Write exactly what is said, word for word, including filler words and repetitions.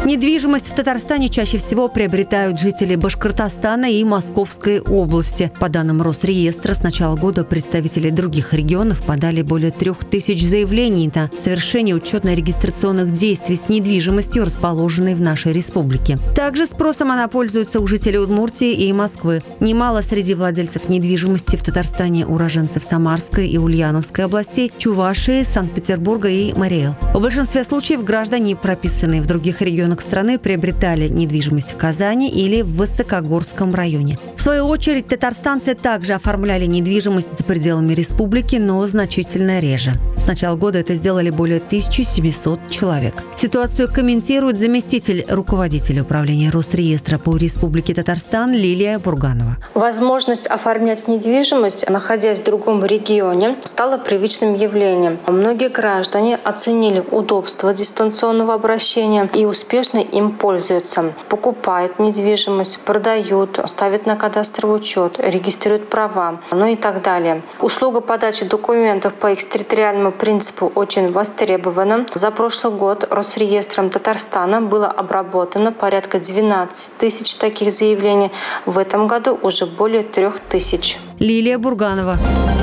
Недвижимость в Татарстане чаще всего приобретают жители Башкортостана и Московской области. По данным Росреестра, с начала года представители других регионов подали более трех тысяч заявлений на совершение учетно-регистрационных действий с недвижимостью, расположенной в нашей республике. Также спросом она пользуется у жителей Удмуртии и Москвы. Немало среди владельцев недвижимости в Татарстане уроженцев Самарской и Ульяновской областей, Чувашии, Санкт-Петербурга и Мариэл. В большинстве случаев граждане, прописанные в других регионах страны, приобретали недвижимость в Казани или в Высокогорском районе. В свою очередь, татарстанцы также оформляли недвижимость за пределами республики, но значительно реже. С начала года это сделали более тысячи семисот человек. Ситуацию комментирует заместитель руководителя управления Росреестра по Республике Татарстан Лилия Бурганова. Возможность оформлять недвижимость, находясь в другом регионе, стала привычным явлением. Многие граждане оценили удобство дистанционного обращения и успешно им пользуются. Покупают недвижимость, продают, ставят на кадастровый учет, регистрируют права, ну и так далее. Услуга подачи документов по экстерриториальному принципу очень востребована. За прошлый год Росреестром Татарстана было обработано порядка двенадцать тысяч таких заявлений. В этом году уже более трех тысяч. Лилия Бурганова.